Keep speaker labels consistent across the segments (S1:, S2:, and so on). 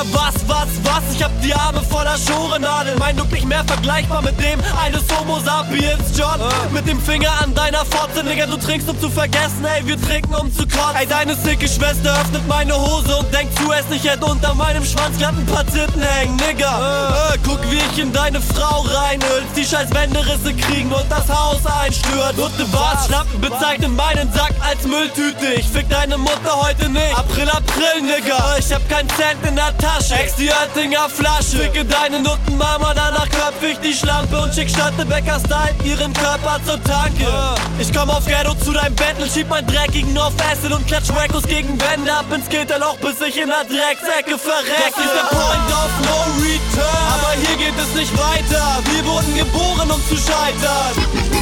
S1: was? Ich hab die Arme voller Schorennadeln. Mein Look nicht mehr vergleichbar mit dem eines Homo sapiens, John. Mit dem Finger an deiner Fotze, Nigga, du trinkst um zu vergessen, ey, wir trinken um zu kotzen. Ey, deine sicke Schwester öffnet meine Hose und denkt zuerst, ich hätte unter meinem Schwanz glatt ein paar Titten hängen, Nigga. Guck, wie ich in deine Frau reinhüllt, die scheiß Wänderisse kriegen und das Haus einstürzt. Und du warst Schlampen, bezeichnen meinen Sack als Mülltüte. Ich fick deine Mutter heute nicht. April, Nigga. Ich hab keinen Cent in der Tasche. Ex die Oettinger Flasche. Ficke deine Nuttenmama, danach köpf ich die Schlampe und schick Stadtebäcker-Style ihren Körper zur Tanke. Ich komm auf Ghetto zu deinem Battle, schieb meinen dreckigen auf Acid und klatsch Wackos gegen Wände ab ins Gitterloch, bis ich in der Drecksäcke verrecke. Das ist der Point of no return. Aber hier geht es nicht weiter. Wir wurden geboren, um zu scheitern.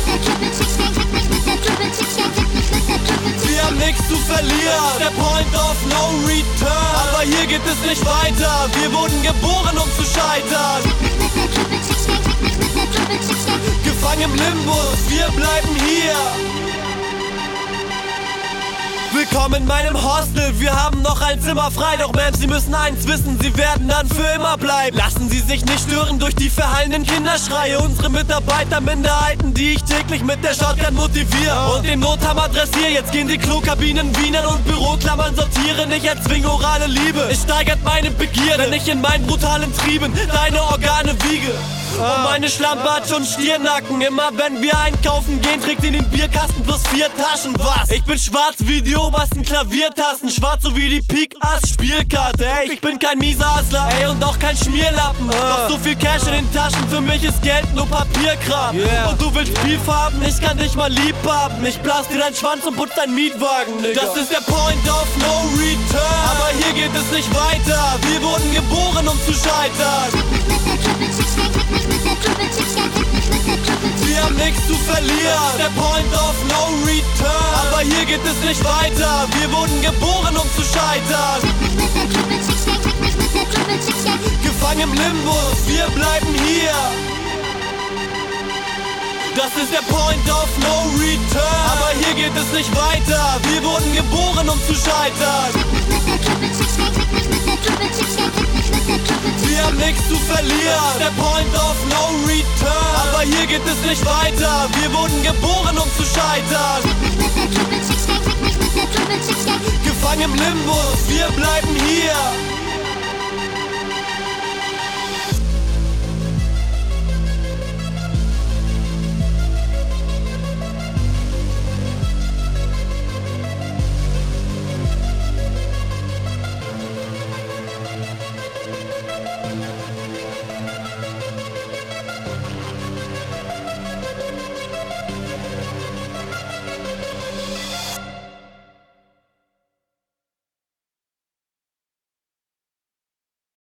S1: Wir haben nichts zu verlieren. Das ist der Point of no return. Aber hier geht es nicht weiter. Wir wurden geboren, um zu scheitern. Gefangen im Limbus, wir bleiben hier. Willkommen in meinem Hostel, wir haben noch ein Zimmer frei. Doch Ma'am, Sie müssen eins wissen, Sie werden dann für immer bleiben. Lassen Sie sich nicht stören durch die verhallenden Kinderschreie. Unsere Mitarbeiterminderheiten, die ich täglich mit der Shotgun motiviere und den Nothammer dressiere. Jetzt gehen die Klokabinen wienern und Büroklammern sortieren. Ich erzwinge orale Liebe, es steigert meine Begierde, wenn ich in meinen brutalen Trieben deine Organe wiege. Und meine Schlampe hat schon Stirnacken. Immer wenn wir einkaufen gehen, trägt in den Bierkasten plus 4 Taschen. Was? Ich bin schwarz wie die obersten Klaviertasten, schwarz so wie die Pik-Ass-Spielkarte. Ey, ich bin kein mieser Hustler, ey, und auch kein Schmierlappen. Doch so viel Cash in den Taschen, für mich ist Geld nur Papierkram. Und du willst Beef haben, ich kann dich mal lieb haben. Ich blas dir deinen Schwanz und putz deinen Mietwagen, Nigga. Das ist der Point of no return. Aber hier geht es nicht weiter. Wir wurden geboren, um zu scheitern. Wir haben nichts zu verlieren. Der Point of no return. Aber hier geht es nicht weiter. Wir wurden geboren, um zu scheitern. Gefangen im Limbus, wir bleiben hier. Das ist der Point of no return. Aber hier geht es nicht weiter. Wir wurden geboren, um zu scheitern. Wir haben nichts zu verlieren. Der Point of no return. Aber hier geht es nicht weiter. Wir wurden geboren, um zu scheitern. Gefangen im Limbus, wir bleiben hier.